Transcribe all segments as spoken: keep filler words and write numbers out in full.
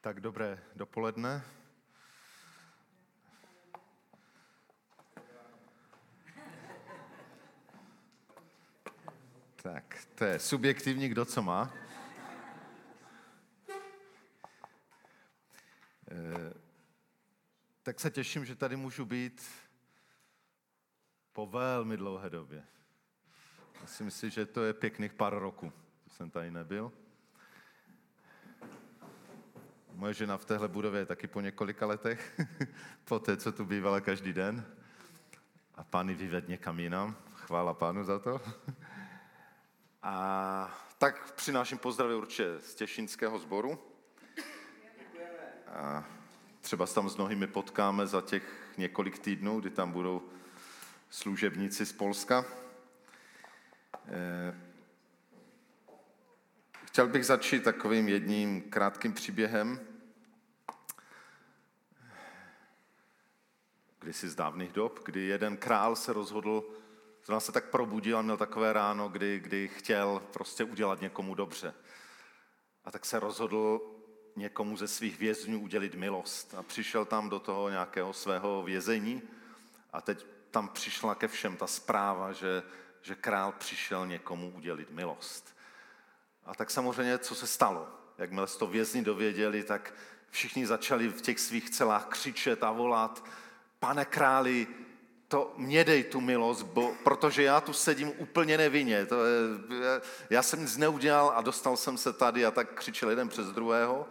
Tak dobré dopoledne. Tak, to je subjektivní, kdo co má. E, tak se těším, že tady můžu být po velmi dlouhé době. Myslím si, že to je pěkných pár roků, co jsem tady nebyl. Moje žena v téhle budově je taky po několika letech, po té, co tu bývala každý den. A Pán ji vyvedl někam jinam. Chvála Pánu za to. A tak přináším pozdravy určitě z Těšínského sboru. A třeba se tam s mnohými potkáme za těch několik týdnů, kdy tam budou služebníci z Polska. Chtěl bych začít takovým jedním krátkým příběhem. Kdysi z dávných dob, kdy jeden král se rozhodl, zrovna se tak probudil a měl takové ráno, kdy, kdy chtěl prostě udělat někomu dobře. A tak se rozhodl někomu ze svých vězňů udělit milost. A přišel tam do toho nějakého svého vězení a teď tam přišla ke všem ta zpráva, že, že král přišel někomu udělit milost. A tak samozřejmě, co se stalo? Jakmile se to vězni dověděli, tak všichni začali v těch svých celách křičet a volat: Pane králi, to mě dej tu milost, bo, protože já tu sedím úplně nevinně. To je, já jsem nic neudělal a dostal jsem se tady a tak křičel jeden přes druhého.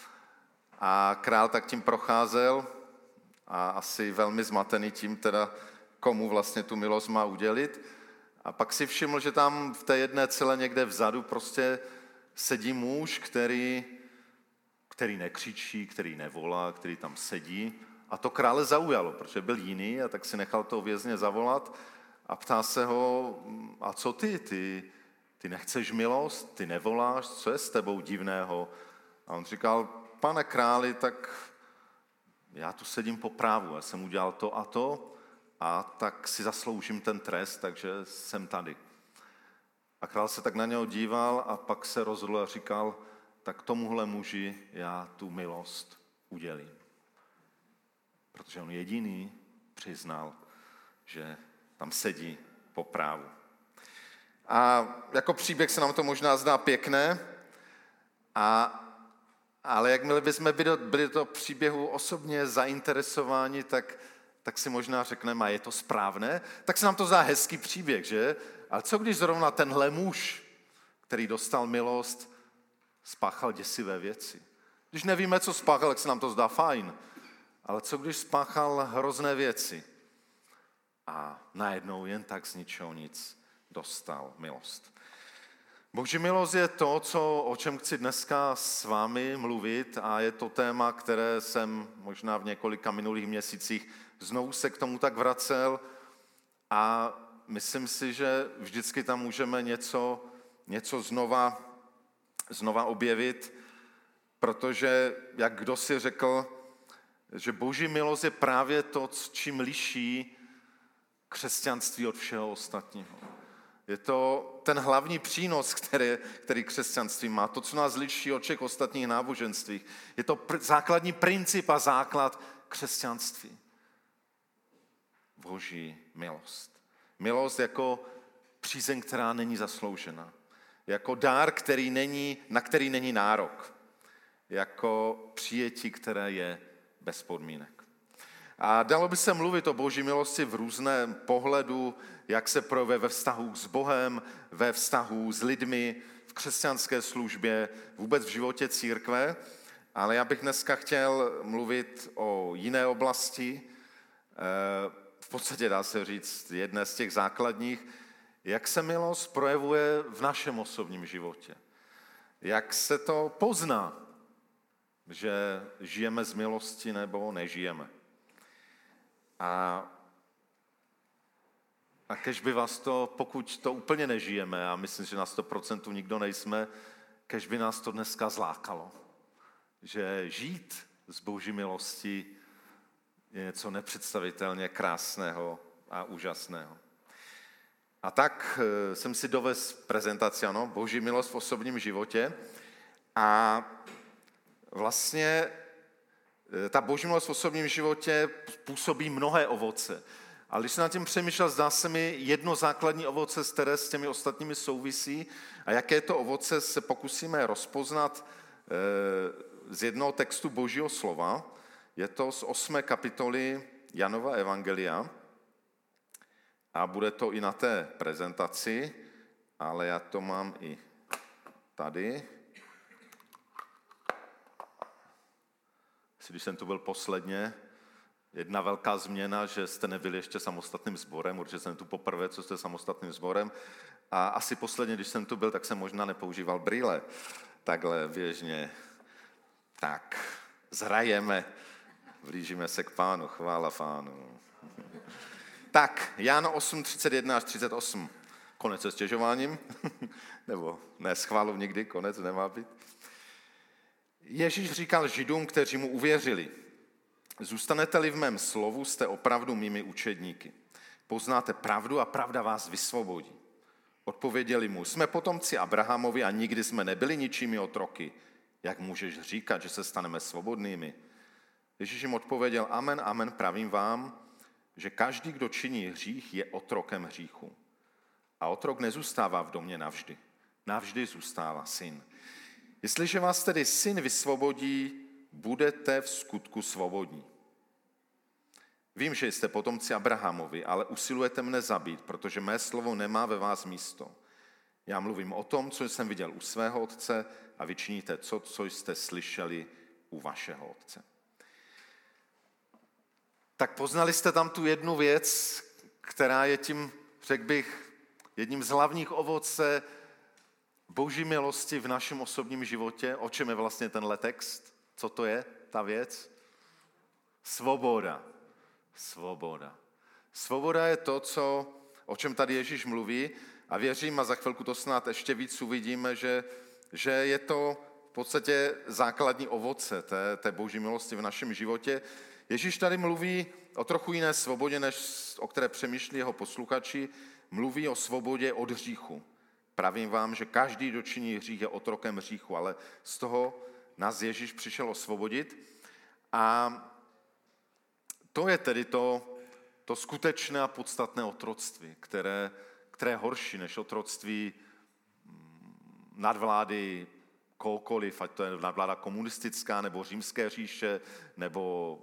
A král tak tím procházel a asi velmi zmatený tím teda, komu vlastně tu milost má udělit. A pak si všiml, že tam v té jedné cele někde vzadu prostě sedí muž, který, který nekřičí, který nevolá, který tam sedí. A to krále zaujalo, protože byl jiný, a tak si nechal toho vězně zavolat a ptá se ho: a co ty? Ty, ty nechceš milost? Ty nevoláš? Co je s tebou divného? A on říkal: Pane králi, tak já tu sedím po právu, já jsem udělal to a to, a tak si zasloužím ten trest, takže jsem tady. A král se tak na něho díval a pak se rozhodl a říkal: tak tomuhle muži já tu milost udělím. Protože on jediný přiznal, že tam sedí po právu. A jako příběh se nám to možná zdá pěkné, a, ale jakmile bychom byli, byli do příběhu osobně zainteresováni, tak, tak si možná řekneme: a je to správné? Tak se nám to zdá hezký příběh, že? Ale co když zrovna tenhle muž, který dostal milost, spáchal děsivé věci? Když nevíme, co spáchal, tak se nám to zdá fajn. Ale co když spáchal hrozné věci a najednou jen tak z ničeho nic dostal milost? Boží milost je to, co, o čem chci dneska s vámi mluvit, a je to téma, které jsem možná v několika minulých měsících znovu se k tomu tak vracel, a myslím si, že vždycky tam můžeme něco, něco znova, znova objevit, protože, jak kdo si řekl, že Boží milost je právě to, čím liší křesťanství od všeho ostatního. Je to ten hlavní přínos, který, který křesťanství má, to, co nás liší od všech ostatních náboženství. Je to pr- základní princip a základ křesťanství. Boží milost. Milost jako přízeň, která není zasloužena. Jako dár, který není, na který není nárok. Jako přijetí, které je bez podmínek. A dalo by se mluvit o Boží milosti v různém pohledu, jak se projevuje ve vztahu s Bohem, ve vztahu s lidmi, v křesťanské službě, vůbec v životě církve, ale já bych dneska chtěl mluvit o jiné oblasti, v podstatě dá se říct jedné z těch základních, jak se milost projevuje v našem osobním životě. Jak se to pozná, že žijeme z milosti nebo nežijeme. A, a kež by vás to, pokud to úplně nežijeme, a myslím, že na sto procent nikdo nejsme, kež by nás to dneska zlákalo. Že žít z Boží milosti je něco nepředstavitelně krásného a úžasného. A tak jsem si dovezl prezentaci, ano, Boží milost v osobním životě, a vlastně ta boží milost v osobním životě působí mnohé ovoce. Ale když jsem nad tím přemýšlel, zdá se mi jedno základní ovoce, které s těmi ostatními souvisí, a jaké to ovoce se pokusíme rozpoznat z jednoho textu Božího slova. Je to z osmé kapitoly Janova evangelia a bude to i na té prezentaci, ale já to mám i tady. Když jsem tu byl posledně, jedna velká změna, že jste nebyli ještě samostatným sborem, určitě jsem tu poprvé, co jste samostatným sborem. A asi posledně, když jsem tu byl, tak jsem možná nepoužíval brýle. Takhle běžně. Tak, zhrajeme, blížíme se k Pánu, chvála Pánu. Tak, Jan osm, třicet jedna až třicet osm. Konec se stěžováním? Nebo ne, schválu nikdy, konec nemá být. Ježíš říkal Židům, kteří mu uvěřili: zůstanete-li v mém slovu, jste opravdu mými učedníky. Poznáte pravdu a pravda vás vysvobodí. Odpověděli mu: jsme potomci Abrahamovi a nikdy jsme nebyli ničími otroky. Jak můžeš říkat, že se staneme svobodnými? Ježíš jim odpověděl: amen, amen, pravím vám, že každý, kdo činí hřích, je otrokem hříchu. A otrok nezůstává v domě navždy. Navždy zůstává syn. Jestliže vás tedy syn vysvobodí, budete v skutku svobodní. Vím, že jste potomci Abrahamovi, ale usilujete mne zabít, protože mé slovo nemá ve vás místo. Já mluvím o tom, co jsem viděl u svého otce, a vy činíte to, co jste slyšeli u vašeho otce. Tak poznali jste tam tu jednu věc, která je tím, řekl bych, jedním z hlavních ovoce Boží milosti v našem osobním životě. O čem je vlastně tenhle text? Co to je, ta věc? Svoboda. Svoboda. Svoboda je to, co, o čem tady Ježíš mluví, a věřím, a za chvilku to snad ještě víc uvidíme, že, že je to v podstatě základní ovoce té, té Boží milosti v našem životě. Ježíš tady mluví o trochu jiné svobodě, než o které přemýšlí jeho posluchači. Mluví o svobodě od hříchu. Pravím vám, že každý, kdo činí hřích, je otrokem hříchu, ale z toho nás Ježíš přišel osvobodit. A to je tedy to, to skutečné a podstatné otroctví, které, které je horší než otroctví nadvlády kohokoliv, ať to je nadvláda komunistická, nebo římské říše, nebo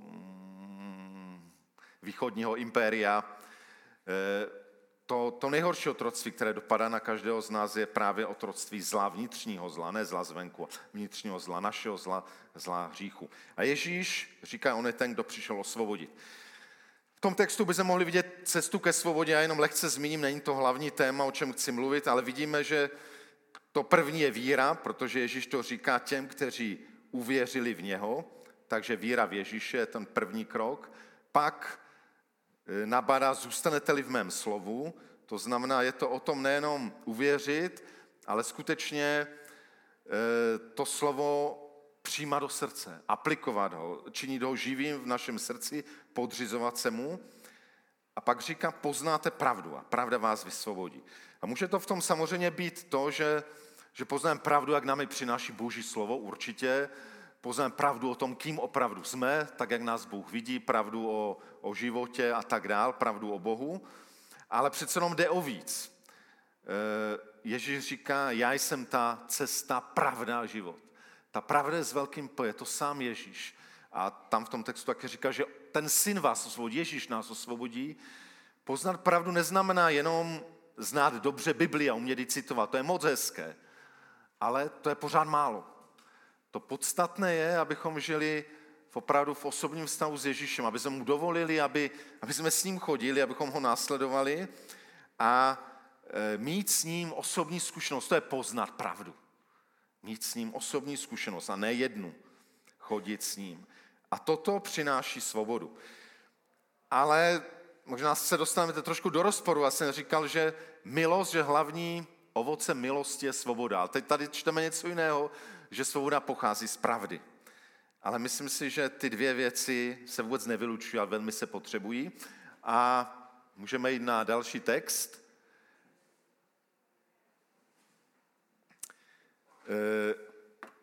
východního impéria. To, to nejhorší otroctví, které dopadá na každého z nás, je právě otroctví zla, vnitřního zla, ne zla zvenku, vnitřního zla, našeho zla, zla hříchu. A Ježíš říká, on je ten, kdo přišel osvobodit. V tom textu bychom mohli vidět cestu ke svobodě, já jenom lehce zmíním, není to hlavní téma, o čem chci mluvit, ale vidíme, že to první je víra, protože Ježíš to říká těm, kteří uvěřili v něho, takže víra v Ježíše je ten první krok. Pak nabádá, zůstanete-li v mém slovu, to znamená, je to o tom nejenom uvěřit, ale skutečně to slovo přijímat do srdce, aplikovat ho, činit ho živým v našem srdci, podřizovat se mu. A pak říká, poznáte pravdu a pravda vás vysvobodí. A může to v tom samozřejmě být to, že, že poznáme pravdu, jak nám ji přináší Boží slovo, určitě. Poznáme pravdu o tom, kým opravdu jsme, tak jak nás Bůh vidí, pravdu o, o životě a tak dál, pravdu o Bohu. Ale přece jenom jde o víc. Ježíš říká, já jsem ta cesta, pravda a život. Ta pravda je s velkým P, je to sám Ježíš. A tam v tom textu taky říká, že ten syn vás osvobodí, Ježíš nás osvobodí. Poznat pravdu neznamená jenom znát dobře Bibli a umět ji citovat, to je moc hezké, ale to je pořád málo. To podstatné je, abychom žili v opravdu v osobním vztahu s Ježíšem, aby jsme mu dovolili, aby, aby jsme s ním chodili, abychom ho následovali a e, mít s ním osobní zkušenost, to je poznat pravdu. Mít s ním osobní zkušenost a ne jednu, chodit s ním. A toto přináší svobodu. Ale možná se dostaneme trošku do rozporu. Já jsem říkal, že milost, že hlavní ovoce milosti je svoboda. Ale teď tady čteme něco jiného, že svoboda pochází z pravdy. Ale myslím si, že ty dvě věci se vůbec nevylučují, ale velmi se potřebují. A můžeme jít na další text.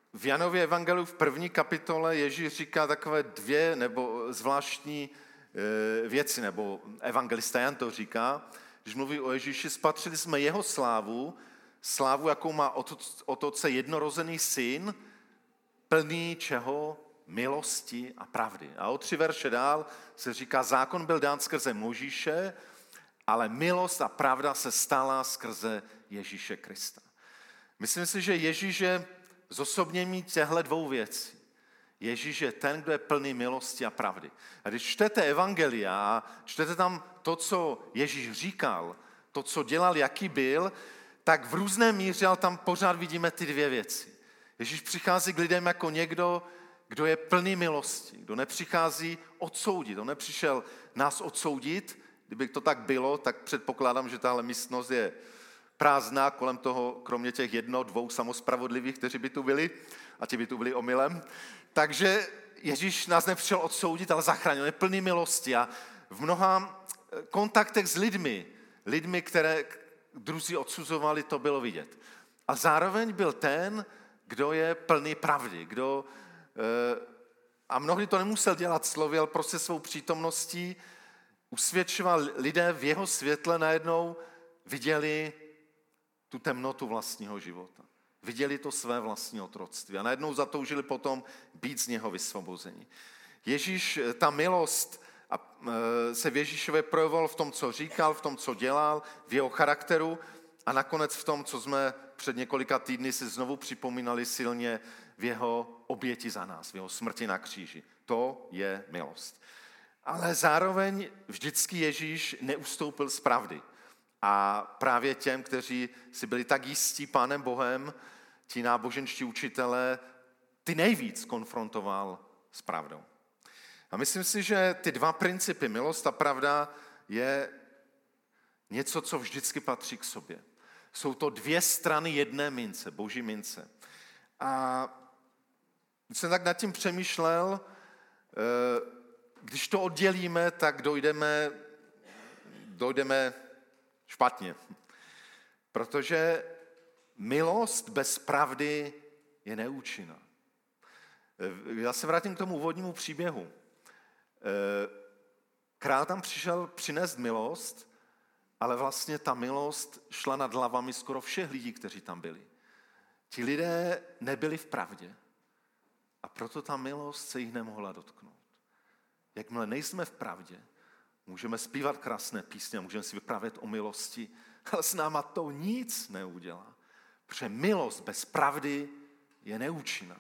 v Janově evangeliu v první kapitole Ježíš říká takové dvě nebo zvláštní věci, nebo evangelista Jan to říká, když mluví o Ježíši, spatřili jsme jeho slávu, slávu, jakou má od Otce jednorozený syn, plný čeho? Milosti a pravdy. A o tři verše dál se říká, zákon byl dán skrze Mojžíše, ale milost a pravda se stala skrze Ježíše Krista. Myslím si, že Ježíš je zosobnění těchto dvou věcí. Ježíš je ten, kdo je plný milosti a pravdy. A když čtete evangelia a čtete tam to, co Ježíš říkal, to, co dělal, jaký byl, tak v různé míře, ale tam pořád vidíme ty dvě věci. Ježíš přichází k lidem jako někdo, kdo je plný milosti, kdo nepřichází odsoudit. On nepřišel nás odsoudit, kdyby to tak bylo, tak předpokládám, že tahle místnost je prázdná, kolem toho, kromě těch jedno, dvou samospravodlivých, kteří by tu byli, a ti by tu byli omylem. Takže Ježíš nás nepřišel odsoudit, ale zachránil, je plný milosti a v mnoha kontaktech s lidmi, lidmi, které druzí odsuzovali, to bylo vidět. A zároveň byl ten, kdo je plný pravdy, kdo, a mnohdy to nemusel dělat slovy, ale prostě svou přítomností usvědčoval lidé v jeho světle, najednou viděli tu temnotu vlastního života. Viděli to své vlastní otroctví a najednou zatoužili potom být z něho vysvobození. Ježíš, ta milost se v Ježíšově projevoval v tom, co říkal, v tom, co dělal, v jeho charakteru a nakonec v tom, co jsme před několika týdny si znovu připomínali silně v jeho oběti za nás, v jeho smrti na kříži. To je milost. Ale zároveň vždycky Ježíš neustoupil z pravdy. A právě těm, kteří si byli tak jistí Pánem Bohem, ti náboženští učitelé, ty nejvíc konfrontoval s pravdou. A myslím si, že ty dva principy, milost a pravda, je něco, co vždycky patří k sobě. Jsou to dvě strany jedné mince, boží mince. A když jsem tak nad tím přemýšlel, když to oddělíme, tak dojdeme, dojdeme špatně. Protože milost bez pravdy je neúčinná. Já se vrátím k tomu úvodnímu příběhu. Král tam přišel přinést milost, ale vlastně ta milost šla nad hlavami skoro všech lidí, kteří tam byli. Ti lidé nebyli v pravdě a proto ta milost se jich nemohla dotknout. Jakmile nejsme v pravdě, můžeme zpívat krásné písně, můžeme si vyprávět o milosti, ale s náma to nic neudělá. Protože milost bez pravdy je neúčinná.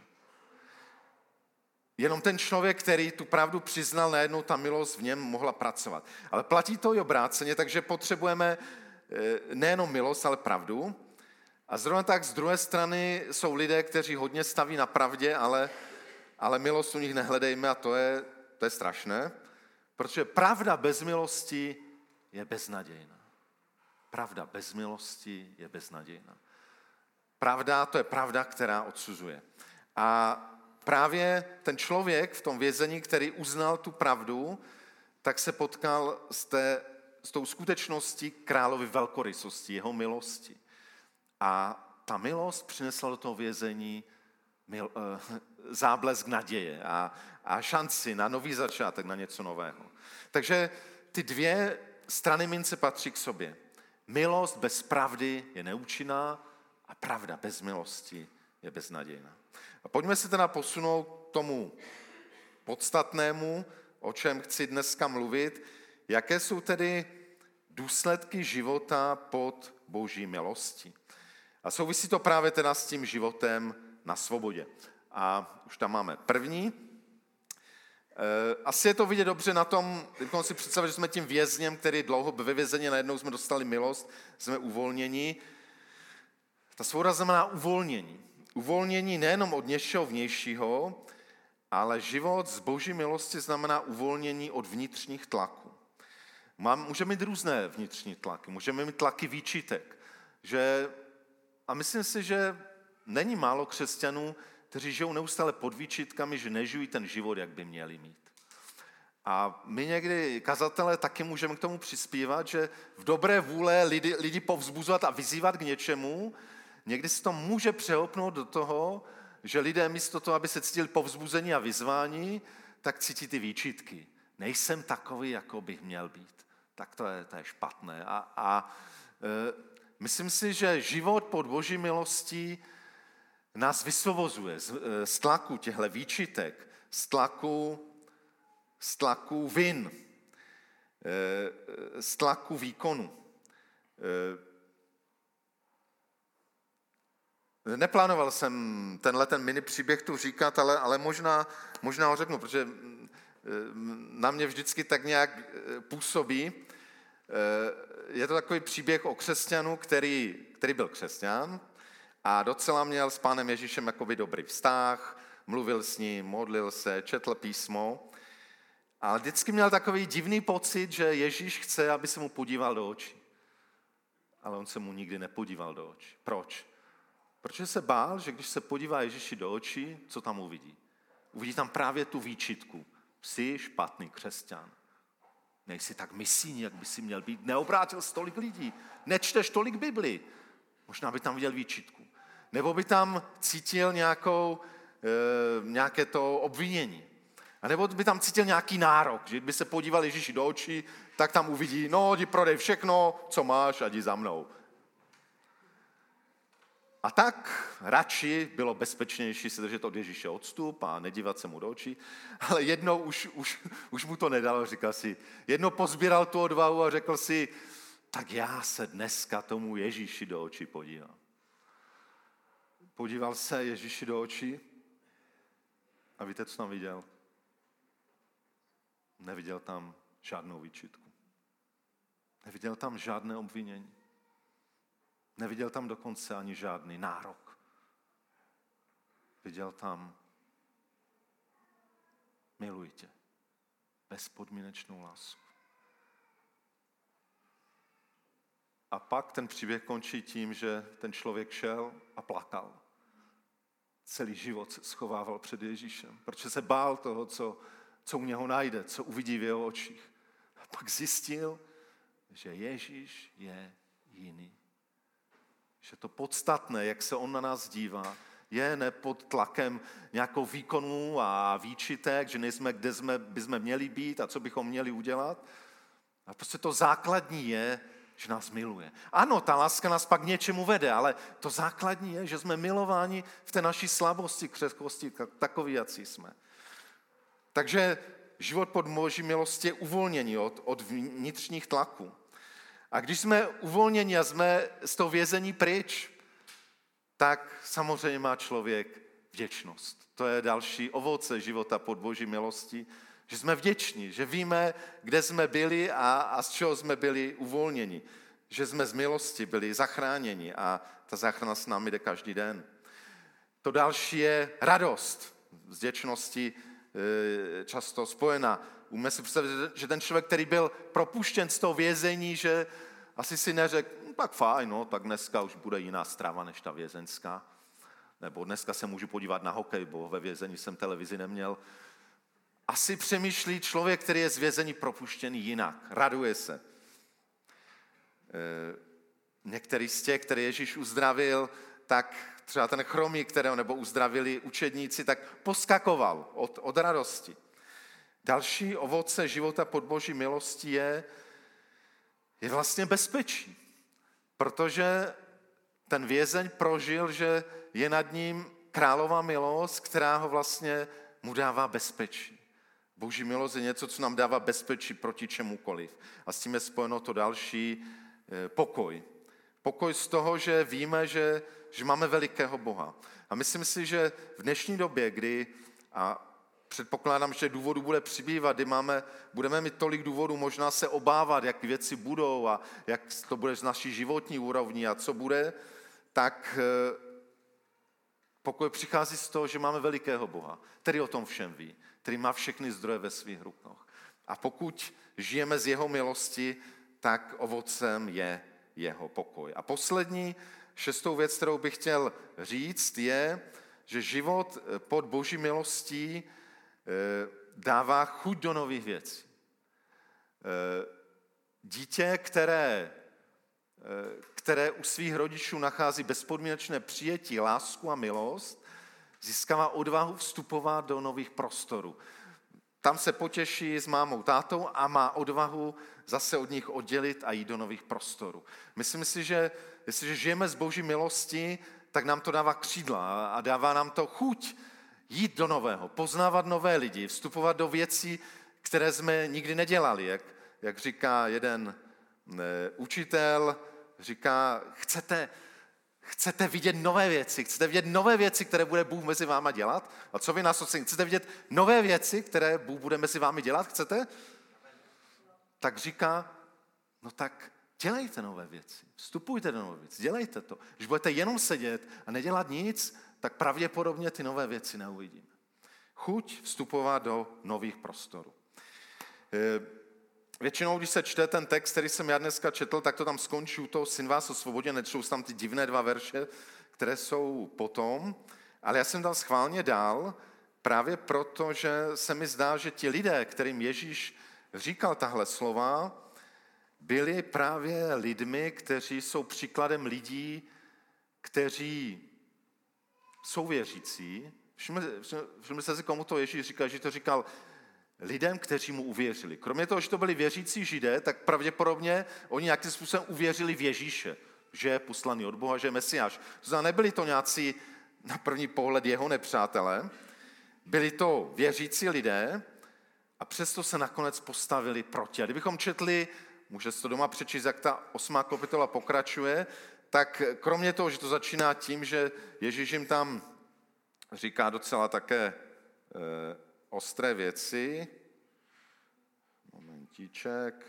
Jenom ten člověk, který tu pravdu přiznal, najednou ta milost v něm mohla pracovat. Ale platí to i obráceně, takže potřebujeme nejenom milost, ale pravdu. A zrovna tak z druhé strany jsou lidé, kteří hodně staví na pravdě, ale, ale milost u nich nehledejme a to je, to je strašné. Protože pravda bez milosti je beznadějná. Pravda bez milosti je beznadějná. Pravda, to je pravda, která odsuzuje. A právě ten člověk v tom vězení, který uznal tu pravdu, tak se potkal s, té, s tou skutečností královy velkorysosti, jeho milosti. A ta milost přinesla do toho vězení mil, uh, záblesk naděje a, a šanci na nový začátek, na něco nového. Takže ty dvě strany mince patří k sobě. Milost bez pravdy je neúčinná a pravda bez milosti je beznadějná. A pojďme se teda posunout k tomu podstatnému, o čem chci dneska mluvit. Jaké jsou tedy důsledky života pod boží milostí? A souvisí to právě teda s tím životem na svobodě. A už tam máme první. Asi je to vidět dobře na tom, když si představit, že jsme tím vězněm, který dlouho ve vězení, najednou jsme dostali milost, jsme uvolněni. Ta svoboda znamená uvolnění. Uvolnění nejenom od něčeho vnějšího, ale život z boží milosti znamená uvolnění od vnitřních tlaků. Mám, můžeme mít různé vnitřní tlaky, můžeme mít tlaky výčitek. Že, a myslím si, že není málo křesťanů, kteří žijou neustále pod výčitkami, že nežijí ten život, jak by měli mít. A my někdy, kazatelé, taky můžeme k tomu přispívat, že v dobré vůle lidi, lidi povzbuzovat a vyzývat k něčemu, někdy se to může přehopnout do toho, že lidé místo toho, aby se cítili povzbuzení a vyzvání, tak cítí ty výčitky. Nejsem takový, jako bych měl být. Tak to je, to je špatné. A, a e, myslím si, že život pod Boží milostí nás vysvobozuje z, z tlaku těchto výčitek, z tlaku, z tlaku vin, z tlaku výkonu. Neplánoval jsem tenhle ten mini příběh tu říkat, ale, ale možná, možná ho řeknu, protože na mě vždycky tak nějak působí. Je to takový příběh o křesťanu, který, který byl křesťan a docela měl s Pánem Ježíšem jakoby dobrý vztah, mluvil s ním, modlil se, četl písmo, ale vždycky měl takový divný pocit, že Ježíš chce, aby se mu podíval do očí. Ale on se mu nikdy nepodíval do očí. Proč? Protože se bál, že když se podívá Ježíši do očí, co tam uvidí? Uvidí tam právě tu výčitku. Jsi špatný křesťan. Nejsi tak misijní, jak by si měl být. Neobrátil jsi tolik lidí. Nečteš tolik Bibli. Možná by tam viděl výčitku. Nebo by tam cítil nějakou, e, nějaké to obvinění. A nebo by tam cítil nějaký nárok, že by se podíval Ježíši do očí, tak tam uvidí, no, jdi prodej všechno, co máš a jdi za mnou. A tak radši bylo bezpečnější si držet od Ježíše odstup a nedívat se mu do očí, ale jednou už, už, už mu to nedalo, říkal si, jednou pozbíral tu odvahu a řekl si, tak já se dneska tomu Ježíši do očí podívám. Podíval se Ježíši do očí a víte, co tam viděl? Neviděl tam žádnou výčitku. Neviděl tam žádné obvinění. Neviděl tam dokonce ani žádný nárok. Viděl tam miluji tě. Bezpodmínečnou lásku. A pak ten příběh končí tím, že ten člověk šel a plakal. Celý život se schovával před Ježíšem, protože se bál toho, co, co u něho najde, co uvidí v jeho očích. A pak zjistil, že Ježíš je jiný. Že to podstatné, jak se on na nás dívá, je ne pod tlakem nějakou výkonu a výčitek, že nejsme, kde jsme, bychom měli být a co bychom měli udělat. A prostě to základní je, že nás miluje. Ano, ta láska nás pak k něčemu vede, ale to základní je, že jsme milováni v té naší slabosti, křehkosti, takový, jací jsme. Takže život pod Boží milostí je uvolnění od, od vnitřních tlaků. A když jsme uvolněni a jsme z toho vězení pryč, tak samozřejmě má člověk vděčnost. To je další ovoce života pod Boží milostí, že jsme vděční, že víme, kde jsme byli a, a z čeho jsme byli uvolněni. Že jsme z milosti byli zachráněni a ta záchrana s námi jde každý den. To další je radost. Z vděčnosti e, často spojená. Umíme si představit, že ten člověk, který byl propuštěn z toho vězení, že asi si neřekl, no, tak fajn, no, tak dneska už bude jiná strava než ta vězeňská. Nebo dneska se můžu podívat na hokej, bo ve vězení jsem televizi neměl. Asi přemýšlí člověk, který je z vězení propuštěný jinak. Raduje se. E, některý z těch, který Ježíš uzdravil, tak třeba ten chromý, kterého nebo uzdravili učedníci, tak poskakoval od, od radosti. Další ovoce života pod Boží milostí je, je vlastně bezpečí. Protože ten vězeň prožil, že je nad ním králová milost, která ho vlastně mu dává bezpečí. Boží milost je něco, co nám dává bezpečí proti čemukoliv. A s tím je spojeno to další pokoj. Pokoj z toho, že víme, že, že máme velikého Boha. A myslím si, že v dnešní době, kdy, a předpokládám, že důvodů bude přibývat, kdy máme, budeme mít tolik důvodů možná se obávat, jak věci budou a jak to bude z naší životní úrovni a co bude, tak pokoj přichází z toho, že máme velikého Boha, který o tom všem ví, který má všechny zdroje ve svých rukách. A pokud žijeme z jeho milosti, tak ovocem je jeho pokoj. A poslední, šestou věc, kterou bych chtěl říct, je, že život pod Boží milostí dává chuť do nových věcí. Dítě, které, které u svých rodičů nachází bezpodmínečné přijetí, lásku a milost, Získává odvahu vstupovat do nových prostorů. Tam se potěší s mámou, tátou a má odvahu zase od nich oddělit a jít do nových prostorů. Myslím si, že jestliže žijeme z Boží milosti, tak nám to dává křídla a dává nám to chuť jít do nového, poznávat nové lidi, vstupovat do věcí, které jsme nikdy nedělali. Jak, jak říká jeden ne, učitel, říká, chcete, chcete vidět nové věci, chcete vidět nové věci, které bude Bůh mezi váma dělat? A co vy nás oceníte? Chcete vidět nové věci, které Bůh bude mezi vámi dělat? Chcete? Tak říká, no tak dělejte nové věci, vstupujte do nové věci, dělejte to. Když budete jenom sedět a nedělat nic, tak pravděpodobně ty nové věci neuvidíme. Chuť vstupovat do nových prostorů. Většinou, když se čte ten text, který jsem já dneska četl, tak to tam skončí u toho Syn vás osvobodil, nečtou tam ty divné dva verše, které jsou potom, ale já jsem dal schválně dál, právě proto, že se mi zdá, že ti lidé, kterým Ježíš říkal tahle slova, byli právě lidmi, kteří jsou příkladem lidí, kteří jsou věřící. Všimli jste si, komu to Ježíš říkal, že to říkal lidem, kteří mu uvěřili. Kromě toho, že to byli věřící Židé, tak pravděpodobně oni nějakým způsobem uvěřili v Ježíše, že je poslaný od Boha, že je Mesiáš. To znamená, nebyli to nějací na první pohled jeho nepřátelé, byli to věřící lidé a přesto se nakonec postavili proti. A kdybychom četli, můžete to doma přečíst, jak ta osmá kapitola pokračuje, tak kromě toho, že to začíná tím, že Ježíš jim tam říká docela také e, ostré věci, momentíček,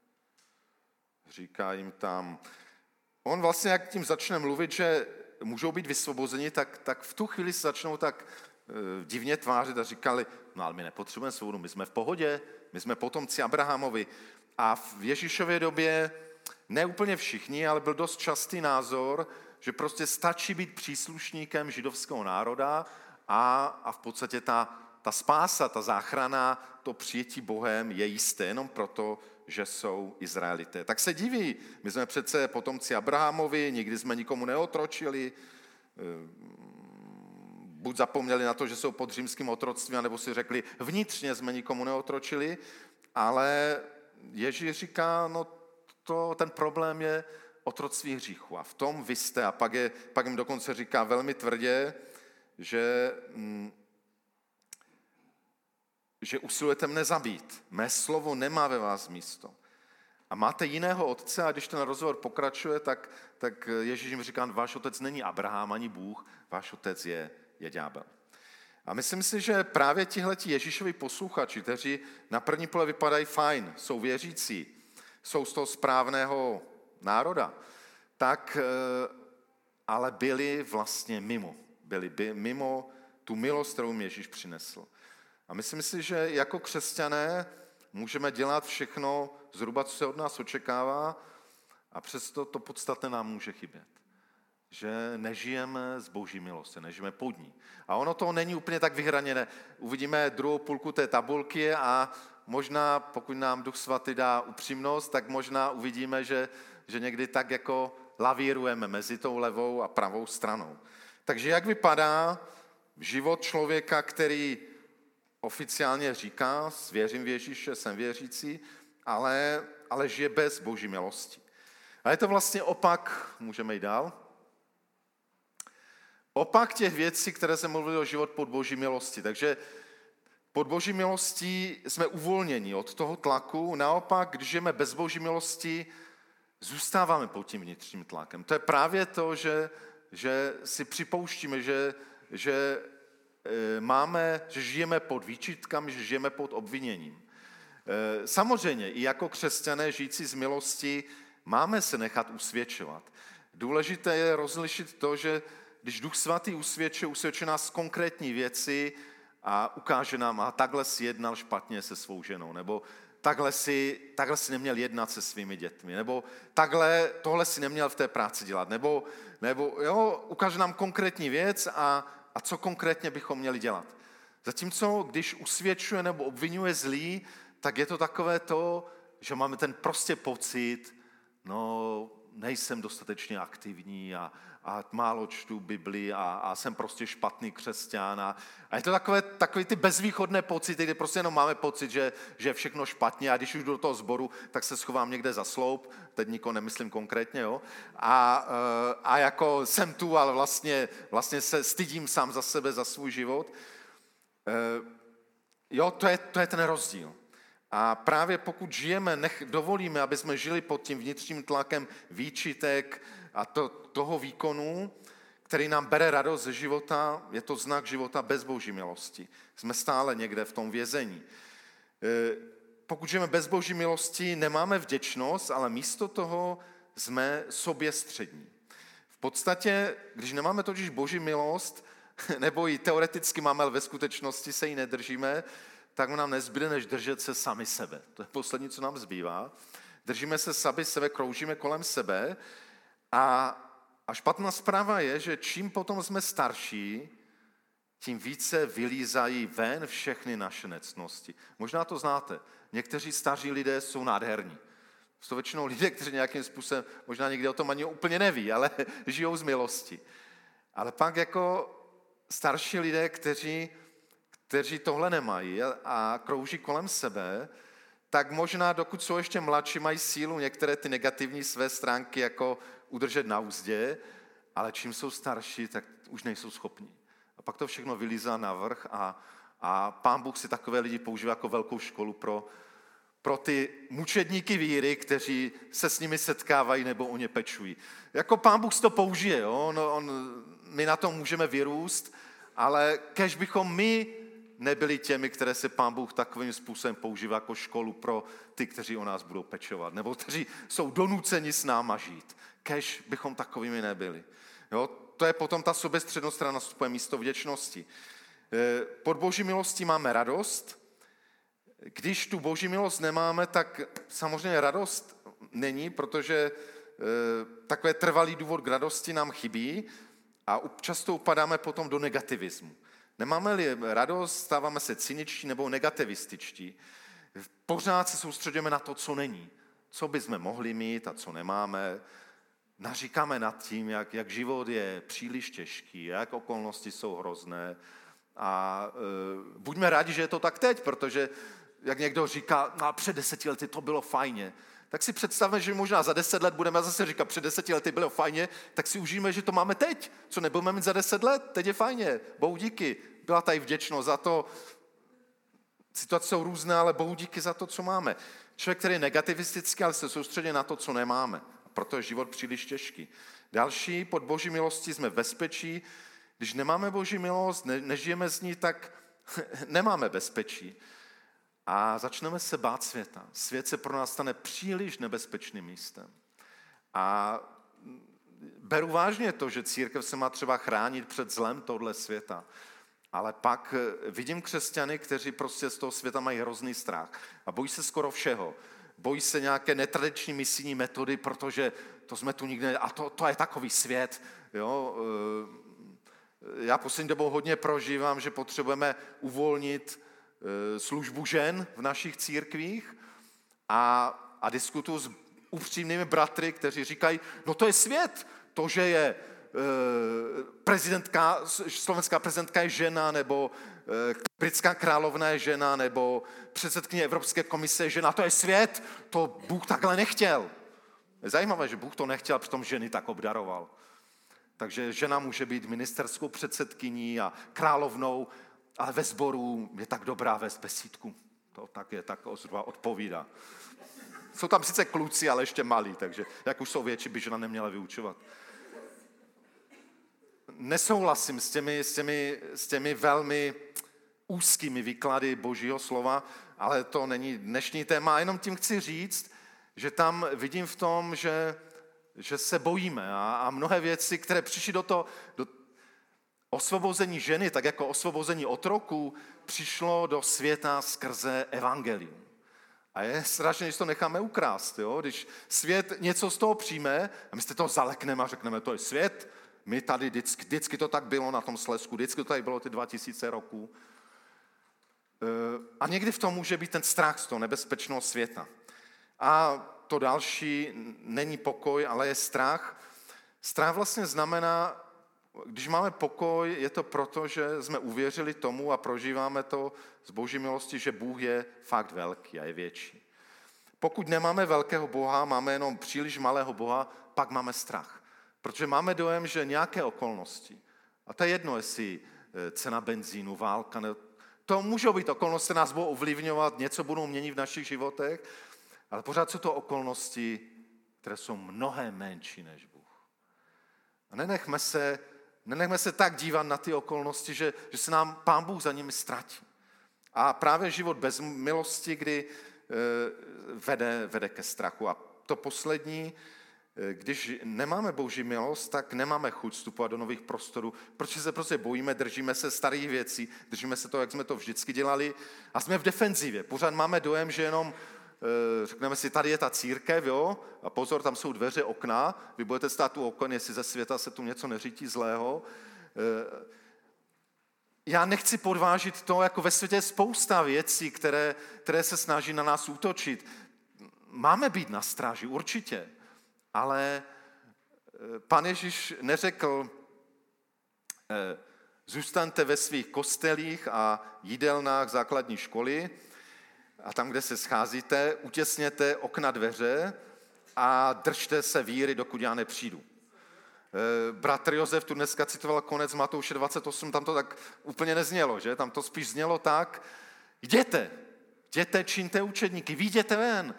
říká jim tam, on vlastně jak tím začne mluvit, že můžou být vysvobozeni, tak, tak v tu chvíli se začnou tak e, divně tvářit a říkali, no ale my nepotřebujeme svobodu, my jsme v pohodě, my jsme potomci Abrahamovi. A v Ježíšově době ne úplně všichni, ale byl dost častý názor, že prostě stačí být příslušníkem židovského národa a, a v podstatě ta, ta spása, ta záchrana, to přijetí Bohem je jisté jenom proto, že jsou Izraelité. Tak se diví, my jsme přece potomci Abrahamovi, nikdy jsme nikomu neotročili, buď zapomněli na to, že jsou pod římským otroctvím, nebo si řekli, vnitřně jsme nikomu neotročili, ale Ježíš říká, no to, ten problém je otroctví hříchu a v tom vy jste. A pak, je, pak jim dokonce říká velmi tvrdě, že, mm, že usilujete mne zabít. Mé slovo nemá ve vás místo. A máte jiného otce a když ten rozhovor pokračuje, tak, tak Ježíš jim říká, váš otec není Abraham ani Bůh, váš otec je, je ďábel. A myslím si, že právě tihleti Ježíšovi posluchači, kteří na první pohled vypadají fajn, jsou věřící, jsou z toho správného národa, tak ale byli vlastně mimo. Byli by mimo tu milost, kterou jim Ježíš přinesl. A myslím si, že jako křesťané můžeme dělat všechno zhruba, co se od nás očekává a přesto to podstatné nám může chybět. Že nežijeme z Boží milosti, nežijeme pod ní. A ono to není úplně tak vyhraněné. Uvidíme druhou půlku té tabulky a možná, pokud nám Duch Svatý dá upřímnost, tak možná uvidíme, že, že někdy tak jako lavírujeme mezi tou levou a pravou stranou. Takže jak vypadá život člověka, který oficiálně říká, věřím v Ježíše, jsem věřící, ale, ale žije bez Boží milosti. A je to vlastně opak, můžeme jít dál, opak těch věcí, které se mluvili o život pod Boží milosti. Takže pod Boží milostí jsme uvolněni od toho tlaku, naopak, když žijeme bez Boží milosti, zůstáváme pod tím vnitřním tlakem. To je právě to, že, že si připouštíme, že, že máme, že žijeme pod výčitkami, že žijeme pod obviněním. Samozřejmě, i jako křesťané žijící z milosti, máme se nechat usvědčovat. Důležité je rozlišit to, že když Duch Svatý usvědčuje, usvědčuje nás konkrétní věci a ukáže nám, a takhle si jednal špatně se svou ženou, nebo takhle si, takhle si neměl jednat se svými dětmi, nebo takhle, tohle si neměl v té práci dělat, nebo, nebo jo, ukáže nám konkrétní věc a, a co konkrétně bychom měli dělat. Zatímco, když usvědčuje nebo obvinuje zlý, tak je to takové to, že máme ten prostě pocit, no, nejsem dostatečně aktivní a, a málo čtu Bibli a, a jsem prostě špatný křesťan. A, a je to takové, takové ty bezvýchodné pocity, kdy prostě jenom máme pocit, že, že je všechno špatně a když už jdu do toho sboru, tak se schovám někde za sloup, teď nikoho nemyslím konkrétně, jo. A, a jako jsem tu, ale vlastně, vlastně se stydím sám za sebe, za svůj život. Jo, to je, to je ten rozdíl. A právě pokud žijeme, nech, dovolíme, aby jsme žili pod tím vnitřním tlakem výčitek a to, toho výkonu, který nám bere radost ze života, je to znak života bez boží milosti. Jsme stále někde v tom vězení. Pokud žijeme bez boží milosti, nemáme vděčnost, ale místo toho jsme soběstřední. V podstatě, když nemáme totiž boží milost, nebo ji teoreticky máme, ale ve skutečnosti se jí nedržíme, tak nám nezbyde, než držet se sami sebe. To je poslední, co nám zbývá. Držíme se sami sebe, kroužíme kolem sebe a, a špatná zpráva je, že čím potom jsme starší, tím více vylízají ven všechny naše nectnosti. Možná to znáte. Někteří staří lidé jsou nádherní. Jsou to většinou lidé, kteří nějakým způsobem, možná někdy o tom ani úplně neví, ale žijou z milosti. Ale pak jako starší lidé, kteří kteří tohle nemají a krouží kolem sebe, tak možná, dokud jsou ještě mladší, mají sílu některé ty negativní své stránky jako udržet na úzdě, ale čím jsou starší, tak už nejsou schopní. A pak to všechno vylízá navrch a, a Pán Bůh si takové lidi používá jako velkou školu pro, pro ty mučedníky víry, kteří se s nimi setkávají nebo o ně pečují. Jako Pán Bůh si to použije, jo? On, on, my na tom můžeme vyrůst, ale kež bychom my nebyli těmi, které se Pán Bůh takovým způsobem používá jako školu pro ty, kteří o nás budou pečovat, nebo kteří jsou donuceni s náma žít. Kež bychom takovými nebyli. Jo? To je potom ta soběstřednost, která nastupuje místo vděčnosti. Pod boží milostí máme radost. Když tu boží milost nemáme, tak samozřejmě radost není, protože takový trvalý důvod k radosti nám chybí a často upadáme potom do negativismu. Nemáme-li radost, stáváme se cyničtí nebo negativističtí. Pořád se soustředíme na to, co není. Co bychom mohli mít a co nemáme. Naříkáme nad tím, jak, jak život je příliš těžký, jak okolnosti jsou hrozné. A e, buďme rádi, že je to tak teď, protože jak někdo říká, no, před deseti lety to bylo fajně, tak si představme, že možná za deset let budeme zase říkat, před deseti lety bylo fajně, tak si užijeme, že to máme teď. Co nebudeme mít za deset let, teď je fajně. Bohu díky. Byla tady vděčnost za to. Situace jsou různé, ale Bohu díky za to, co máme. Člověk, který je negativistický, ale se soustředí na to, co nemáme. Proto je život příliš těžký. Další, pod boží milostí jsme v bezpečí. Když nemáme boží milost, ne, nežijeme z ní, tak nemáme bezpečí. A začneme se bát světa. Svět se pro nás stane příliš nebezpečným místem. A beru vážně to, že církev se má třeba chránit před zlem tohle světa. Ale pak vidím křesťany, kteří prostě z toho světa mají hrozný strach. A bojí se skoro všeho. Bojí se nějaké netradiční misijní metody, protože to jsme tu nikdy... A to, to je takový svět. Jo? Já poslední dobou hodně prožívám, že potřebujeme uvolnit službu žen v našich církvích a, a diskutuju s upřímnými bratry, kteří říkají, no to je svět, to, že je e, prezidentka, slovenská prezidentka je žena, nebo e, britská královna je žena, nebo předsedkyně Evropské komise je žena, to je svět, to Bůh takhle nechtěl. Je zajímavé, že Bůh to nechtěl, přitom ženy tak obdaroval. Takže žena může být ministerskou předsedkyní a královnou, ale ve sboru je tak dobrá vést besídku. To tak je, tak zhruba odpovídá. Jsou tam sice kluci, ale ještě malí, takže jak už jsou větší, by žena neměla vyučovat. Nesouhlasím s těmi, s těmi, s těmi velmi úzkými výklady Božího slova, ale to není dnešní téma. Jenom tím chci říct, že tam vidím v tom, že, že se bojíme a, a mnohé věci, které přišly do toho, do osvobození ženy, tak jako osvobození otroků, přišlo do světa skrze evangelium. A je strašně, když to necháme ukrást. Jo? Když svět něco z toho přijme, a my se toho zalekneme a řekneme, to je svět, my tady vždycky, vždycky to tak bylo na tom Slezsku, vždycky to tady bylo ty dva tisíce roků. A někdy v tom může být ten strach z toho nebezpečného světa. A to další není pokoj, ale je strach. Strach vlastně znamená, když máme pokoj, je to proto, že jsme uvěřili tomu a prožíváme to z Boží milosti, že Bůh je fakt velký a je větší. Pokud nemáme velkého Boha, máme jenom příliš malého Boha, pak máme strach. Protože máme dojem, že nějaké okolnosti, a to je jedno, jestli cena benzínu, válka, ne, to můžou být okolnosti, které nás budou ovlivňovat, něco budou měnit v našich životech, ale pořád jsou to okolnosti, které jsou mnohem menší než Bůh. A nenechme se, nenechme se tak dívat na ty okolnosti, že, že se nám Pán Bůh za nimi ztratí. A právě život bez milosti, kdy e, vede, vede ke strachu. A to poslední, e, když nemáme Boží milost, tak nemáme chuť vstupovat do nových prostorů, protože se prostě bojíme, držíme se starých věcí, držíme se to, jak jsme to vždycky dělali a jsme v defenzivě. Pořád máme dojem, že jenom řekneme si, tady je ta církev, jo, a pozor, tam jsou dveře, okna, vy budete stát u okon, jestli ze světa se tu něco neřítí zlého. Já nechci podvážit to, jako ve světě je spousta věcí, které, které se snaží na nás útočit. Máme být na stráži, určitě, ale Pan Ježíš neřekl, zůstaňte ve svých kostelích a jídelnách základní školy, a tam, kde se scházíte, utěsněte okna dveře a držte se víry, dokud já nepřijdu. Bratr Josef tu dneska citoval konec Matouše dvacet osm, tam to tak úplně neznělo, že? Tam to spíš znělo tak, jděte, jděte, čiňte učedníky, vyjděte ven.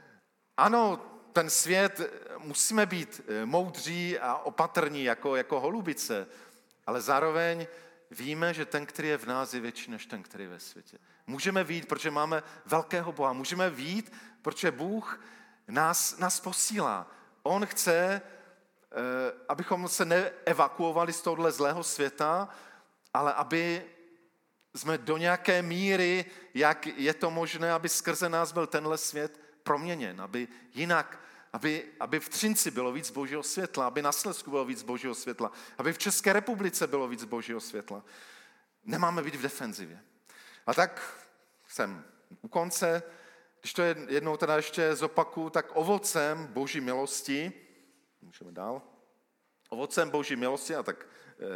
Ano, ten svět, musíme být moudří a opatrní jako, jako holubice, ale zároveň víme, že ten, který je v nás, je větší než ten, který je ve světě. Můžeme vyjít, protože máme velkého Boha. Můžeme vyjít, protože Bůh nás, nás posílá. On chce, abychom se neevakuovali z tohohle zlého světa, ale aby jsme do nějaké míry, jak je to možné, aby skrze nás byl tenhle svět proměněn, aby jinak, aby, aby v Třinci bylo víc Božího světla, aby na Slezsku bylo víc Božího světla, aby v České republice bylo víc Božího světla. Nemáme být v defenzivě. A tak jsem u konce, když to jednou teda ještě zopakuju, tak ovocem Boží milosti, můžeme dál, ovocem Boží milosti, a tak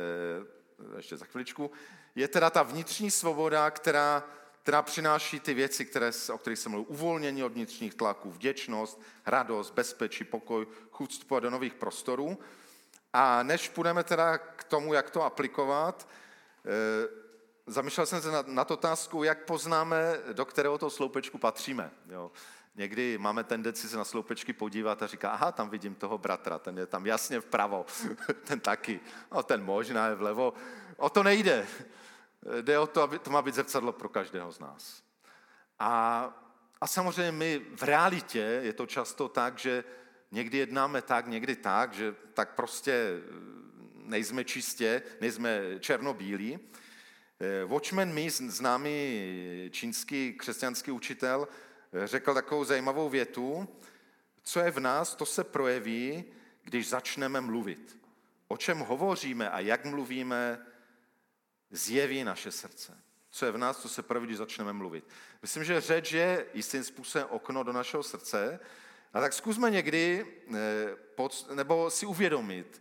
e, ještě za chviličku, je teda ta vnitřní svoboda, která, která přináší ty věci, které, o kterých jsem mluvil, uvolnění od vnitřních tlaků, vděčnost, radost, bezpečí, pokoj, chuť vstupovat do nových prostorů. A než půjdeme teda k tomu, jak to aplikovat, e, zamýšlel jsem se nad, nad otázkou, jak poznáme, do kterého toho sloupečku patříme. Jo. Někdy máme tendenci se na sloupečky podívat a říká, aha, tam vidím toho bratra, ten je tam jasně vpravo, ten taky, no, ten možná je vlevo. O to nejde. Jde o to, aby to má být zrcadlo pro každého z nás. A, a samozřejmě my v realitě je to často tak, že někdy jednáme tak, někdy tak, že tak prostě nejsme čistě, nejsme černobílí. Watchman Nee, známý čínský křesťanský učitel, řekl takovou zajímavou větu, co je v nás, to se projeví, když začneme mluvit. O čem hovoříme a jak mluvíme, zjeví naše srdce. Co je v nás, to se projeví, když začneme mluvit. Myslím, že řeč je jistým způsobem okno do našeho srdce, a tak zkusme někdy, nebo si uvědomit,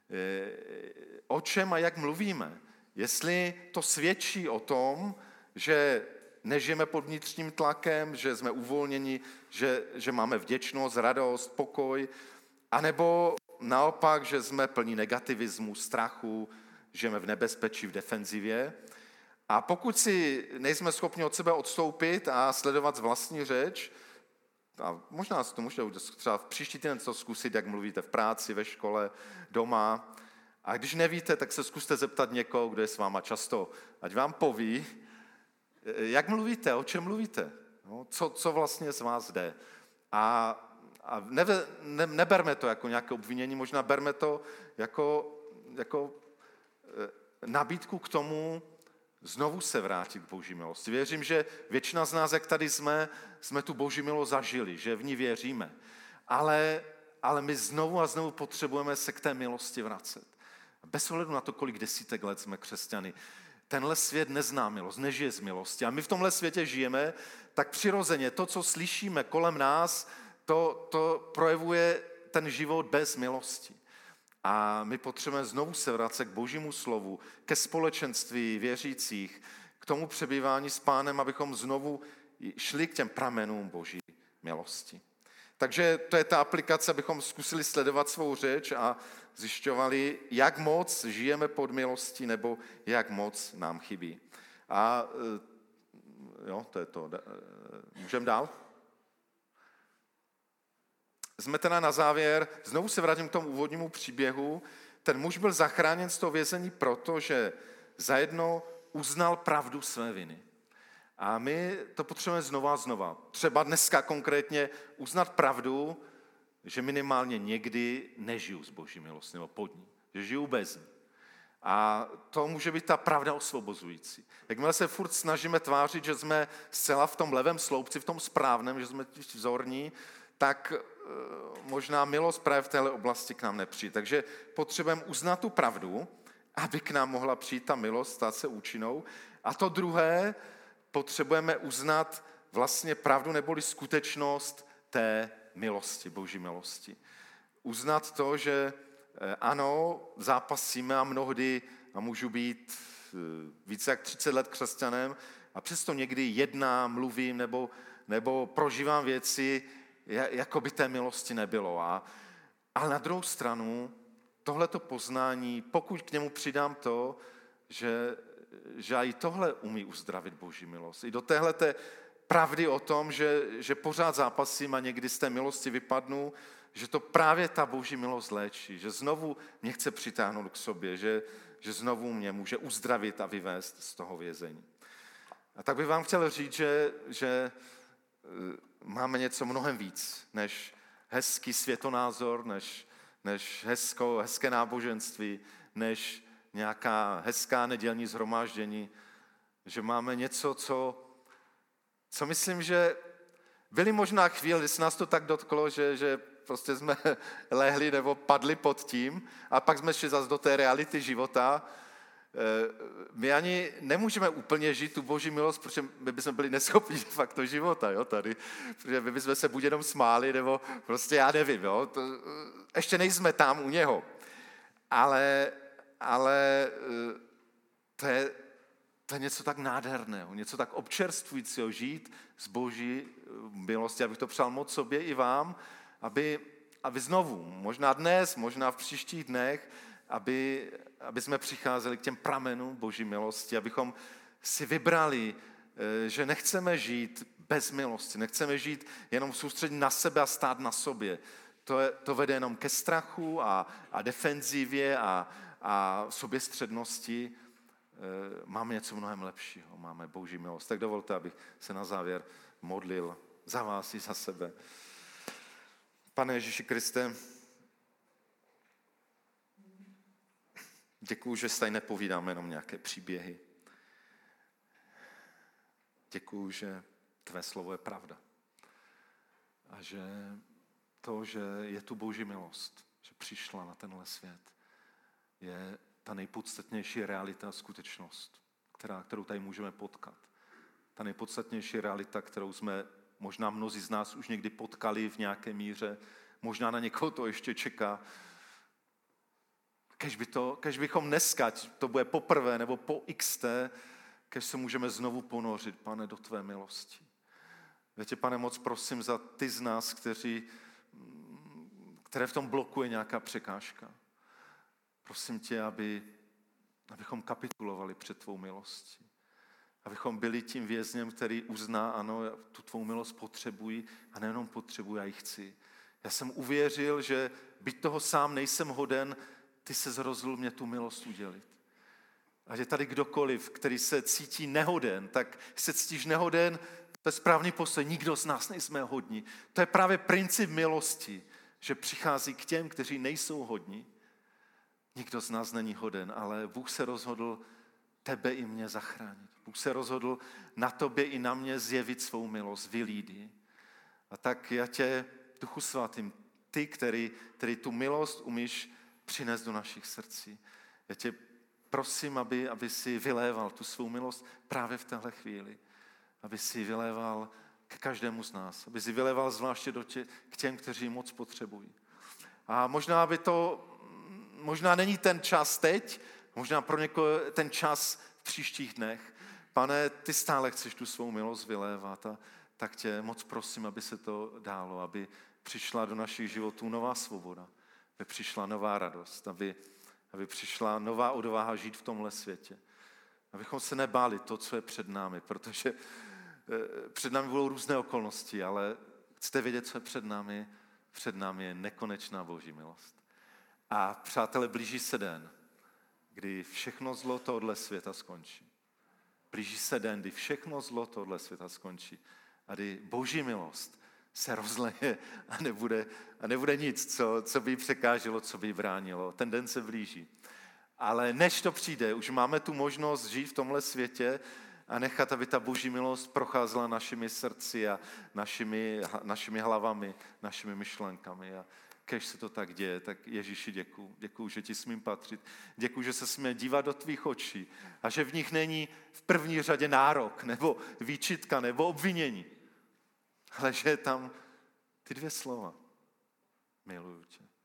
o čem a jak mluvíme. Jestli to svědčí o tom, že nežijeme pod vnitřním tlakem, že jsme uvolněni, že, že máme vděčnost, radost, pokoj, anebo naopak, že jsme plní negativismu, strachu, žijeme v nebezpečí, v defenzivě. A pokud si nejsme schopni od sebe odstoupit a sledovat z vlastní řeč, a možná to můžete třeba v příští týden to zkusit, jak mluvíte v práci, ve škole, doma. A když nevíte, tak se zkuste zeptat někoho, kdo je s váma často, ať vám poví, jak mluvíte, o čem mluvíte, no, co, co vlastně z vás jde. A, a nebe, ne, neberme to jako nějaké obvinění, možná berme to jako, jako nabídku k tomu znovu se vrátit k Boží milosti. Věřím, že většina z nás, jak tady jsme, jsme tu Boží milost zažili, že v ní věříme. Ale, ale my znovu a znovu potřebujeme se k té milosti vracet. Bez ohledu na to, kolik desítek let jsme křesťany. Tenhle svět nezná milost, nežije z milosti. A my v tomhle světě žijeme, tak přirozeně to, co slyšíme kolem nás, to, to projevuje ten život bez milosti. A my potřebujeme znovu se vracet k Božímu slovu, ke společenství věřících, k tomu přebývání s Pánem, abychom znovu šli k těm pramenům Boží milosti. Takže to je ta aplikace, abychom zkusili sledovat svou řeč a zjišťovali, jak moc žijeme pod milostí nebo jak moc nám chybí. A jo, to je to. Můžeme dál? Jsme teda na závěr, znovu se vrátím k tomu úvodnímu příběhu. Ten muž byl zachráněn z toho vězení proto, že zajedno uznal pravdu své viny. A my to potřebujeme znova a znova. Třeba dneska konkrétně uznat pravdu, že minimálně někdy nežiju z Boží milosti nebo pod ní, že žiju bez ní. A to může být ta pravda osvobozující. Jakmile se furt snažíme tvářit, že jsme zcela v tom levém sloupci, v tom správném, že jsme vzorní, tak možná milost právě v téhle oblasti k nám nepřijde. Takže potřebujeme uznat tu pravdu, aby k nám mohla přijít ta milost, stát se účinnou. A to druhé, potřebujeme uznat vlastně pravdu neboli skutečnost té milosti, Boží milosti. Uznat to, že ano, zápasíme a mnohdy, a můžu být více jak třicet let křesťanem, a přesto někdy jednám, mluvím nebo, nebo prožívám věci, jako by té milosti nebylo. A, ale na druhou stranu, tohleto poznání, pokud k němu přidám to, že, že i tohle umí uzdravit Boží milost. I do téhleté pravdy o tom, že, že pořád zápasím a někdy z té milosti vypadnu, že to právě ta Boží milost léčí, že znovu mě chce přitáhnout k sobě, že, že znovu mě může uzdravit a vyvést z toho vězení. A tak bych vám chtěl říct, že, že máme něco mnohem víc, než hezký světonázor, než, než hezko, hezké náboženství, než nějaká hezká nedělní shromáždění, že máme něco, co, co myslím, že byly možná chvíle, kdy se nás to tak dotklo, že, že prostě jsme lehli nebo padli pod tím a pak jsme šli zase do té reality života. My ani nemůžeme úplně žít tu Boží milost, protože my bychom byli neschopni fakt to života, jo, tady. Protože my bychom se buď jenom smáli, nebo prostě já nevím, jo. To, ještě nejsme tam u něho. Ale, ale to je, to je něco tak nádherného, něco tak občerstvujícího žít z Boží milosti. Já bych to přál moc sobě i vám, aby, aby znovu, možná dnes, možná v příštích dnech, aby, aby jsme přicházeli k těm pramenům Boží milosti, abychom si vybrali, že nechceme žít bez milosti, nechceme žít jenom soustředit na sebe a stát na sobě. To, je, to vede jenom ke strachu a, a defenzivě a, a soběstřednosti. Máme něco mnohem lepšího, máme Boží milost. Tak dovolte, abych se na závěr modlil za vás i za sebe. Pane Ježíši Kriste, děkuju, že se tady nepovídáme jenom nějaké příběhy. Děkuju, že tvé slovo je pravda. A že to, že je tu Boží milost, že přišla na tenhle svět, je ta nejpodstatnější realita a skutečnost, která, kterou tady můžeme potkat. Ta nejpodstatnější realita, kterou jsme možná mnozí z nás už někdy potkali v nějaké míře, možná na někoho to ještě čeká. Kež, by to, kež bychom dneska, to bude poprvé nebo po iks té, kež se můžeme znovu ponořit, Pane, do tvé milosti. Já tě, Pane, moc prosím za ty z nás, kteří, které v tom blokuje nějaká překážka. Prosím tě, aby, abychom kapitulovali před tvou milostí. Abychom byli tím vězněm, který uzná, ano, já tu tvou milost potřebuji a nejenom potřebuji, já ji chci. Já jsem uvěřil, že byť toho sám nejsem hoden, ty se rozhodl mě tu milost udělit. A že tady kdokoliv, který se cítí nehoden, tak se cítíš nehoden, to je správný postoj, nikdo z nás nejsme hodní. To je právě princip milosti, že přichází k těm, kteří nejsou hodní. Nikdo z nás není hoden, ale Bůh se rozhodl tebe i mě zachránit. Bůh se rozhodl na tobě i na mě zjevit svou milost, vylít ji. A tak já tě, Duchu Svatým, ty, který, který tu milost umíš přinést do našich srdcí. Já tě prosím, aby, aby si vyléval tu svou milost právě v téhle chvíli. Aby si vyléval k každému z nás, aby si vyleval zvláště do tě, k těm, kteří moc potřebují. A možná by to, možná není ten čas teď, možná pro někoho ten čas v příštích dnech. Pane, ty stále chceš tu svou milost vylévat a tak tě moc prosím, aby se to dálo, aby přišla do našich životů nová svoboda, aby přišla nová radost, aby, aby přišla nová odvaha žít v tomhle světě. Abychom se nebáli to, co je před námi, protože před námi budou různé okolnosti, ale chcete vědět, co je před námi? Před námi je nekonečná Boží milost. A přátelé, blíží se den, kdy všechno zlo tohohle světa skončí. Blíží se den, kdy všechno zlo tohohle světa skončí. A kdy Boží milost se rozleje a nebude, a nebude nic, co, co by jí překáželo, co by jí bránilo. Ten den se blíží. Ale než to přijde, už máme tu možnost žít v tomhle světě a nechat, aby ta Boží milost procházela našimi srdci a našimi, našimi hlavami, našimi myšlenkami. A když se to tak děje, tak Ježíši děkuju. Děkuju, že ti smím patřit. Děkuju, že se smím dívat do tvých očí a že v nich není v první řadě nárok, nebo výčitka, nebo obvinění. Ale že je tam ty dvě slova. Miluju tě.